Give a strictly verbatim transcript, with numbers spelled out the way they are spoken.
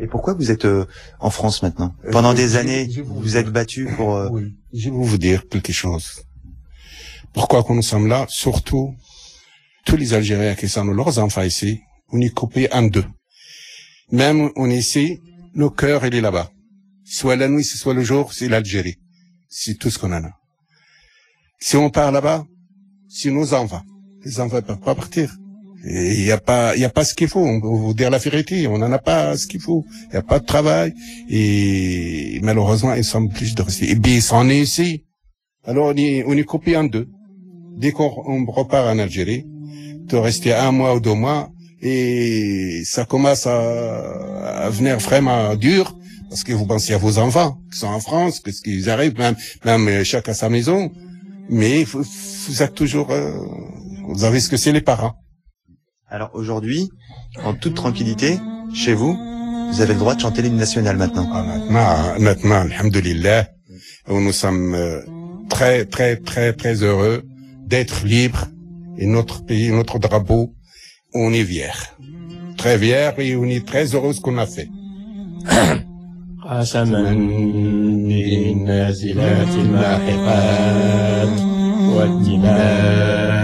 Et pourquoi vous êtes euh, en France maintenant? Pendant euh, des je, années, je vous vous vous êtes battu pour... Euh... Oui, je vais vous dire quelque chose. Pourquoi que nous sommes là? Surtout, tous les Algériens qui sont leurs enfants ici, on est coupés en deux. Même on est ici, nos cœurs, il est là-bas. Soit la nuit, soit le jour, c'est l'Algérie. C'est tout ce qu'on en a. Si on part là-bas, c'est nos enfants. Les enfants ne peuvent pas partir. Il n'y a pas, il y a pas ce qu'il faut. On peut vous dire la vérité. On n'en a pas ce qu'il faut. Il n'y a pas de travail. Et malheureusement, ils sont obligés de rester. Et bien, ils sont nés ici. Alors, on est, on est coupé en deux. Dès qu'on on repart en Algérie, de rester un mois ou deux mois, et ça commence à, à venir vraiment dur, parce que vous pensez à vos enfants qui sont en France, qu'est-ce qu'ils arrivent, même, même chacun à sa maison. Mais vous, vous êtes toujours, euh, vous avez ce que c'est les parents. Alors aujourd'hui, en toute tranquillité, chez vous, vous avez le droit de chanter l'hymne national maintenant. Ah, maintenant, maintenant, alhamdoulilah, nous sommes euh, très, très, très, très heureux d'être libres. Et notre pays, notre drapeau, on est fiers. Très fiers et on est très heureux de ce qu'on a fait. قسما بالنازلات الماحقات والتباع